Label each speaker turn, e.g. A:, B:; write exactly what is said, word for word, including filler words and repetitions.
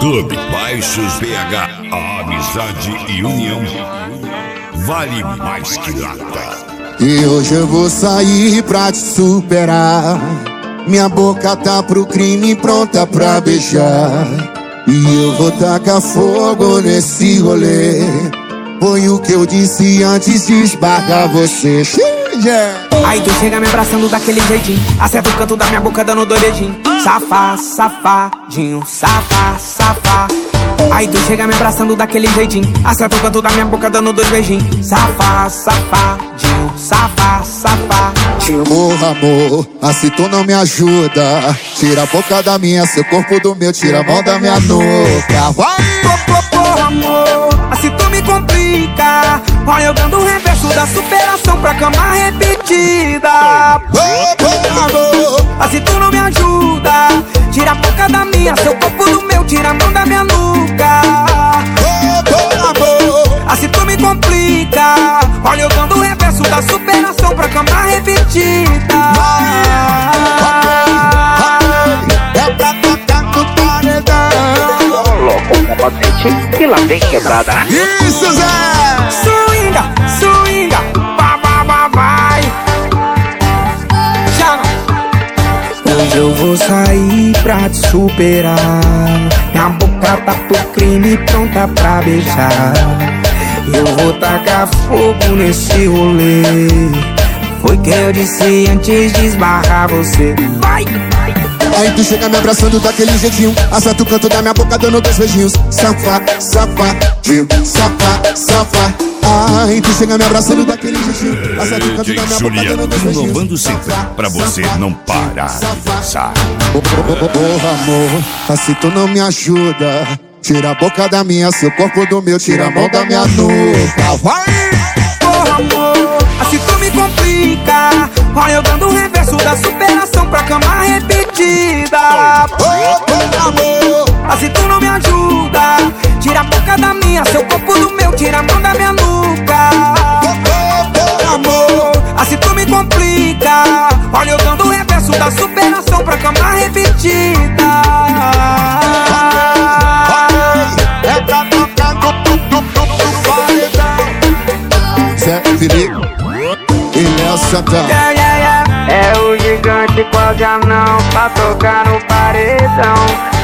A: Clube Baixos B H, a amizade e união vale mais que lata.
B: E hoje eu vou sair pra te superar. Minha boca tá pro crime, pronta pra beijar. E eu vou tacar fogo nesse rolê. Foi o que eu disse antes de esbarrar você.
C: Aí tu chega me abraçando daquele jeitinho, acerta o canto da minha boca dando dois dedinhos. Safá, safadinho, safá, safá. Aí tu chega me abraçando daquele jeitinho, acerta o canto da minha boca dando dois beijinhos. Safá, safadinho, safá, safá.
B: Porra, amor, assim tu não me ajuda. Tira a boca da minha, seu corpo do meu, tira a mão da minha nuca. Vai!
C: Porra, amor, assim tu me complica. Olha eu dando o reverso da superação pra cama repetida.
B: Porra, amor,
C: assim tu não me ajuda. Tira a boca da minha, seu corpo do meu, tira a mão da minha nuca.
B: porra, amor,
C: assim tu me complica. Olha eu dando o reverso da superação pra cama repetida.
B: é pra tocar no paredão.
D: Louco, um capacete e lá vem quebrada.
B: Isso, Zé!
C: Swinga, swinga, vai, vai, vai, vai. Já não. Hoje eu vou sair pra te superar. Minha boca tá pro crime, pronta pra beijar. Eu vou tacar fogo nesse rolê. Foi que eu disse antes de esbarrar você. Vai!
B: Aí tu chega me abraçando daquele jeitinho, acerta o canto da minha boca dando dois beijinhos. Safá, safadinho, safá, safá. Aí tu chega me abraçando daquele jeitinho, acerta o canto da minha boca dando dois beijinhos.
A: Inovando sempre, pra você não parar de dançar.
B: Porra, amor, assim tu não me ajuda. Tira a boca da minha, seu corpo do meu, tira a mão da minha nuca. Vai!
C: Porra, amor, assim tu me complica. Olha eu dando o reverso da superação pra cama repetida.
B: Porra, amor,
C: assim tu não me ajuda. Tira a boca da minha, seu corpo do meu, tira a mão da minha nuca.
B: porra, amor,
C: assim tu me complica. Olha eu dando o reverso da superação pra cama repetida.
B: é pra tocar no paredão. Zé Felipe e Léo Santana.
C: Yeah, yeah, yeah.
D: É o gigante quase anão pra tocar no paredão.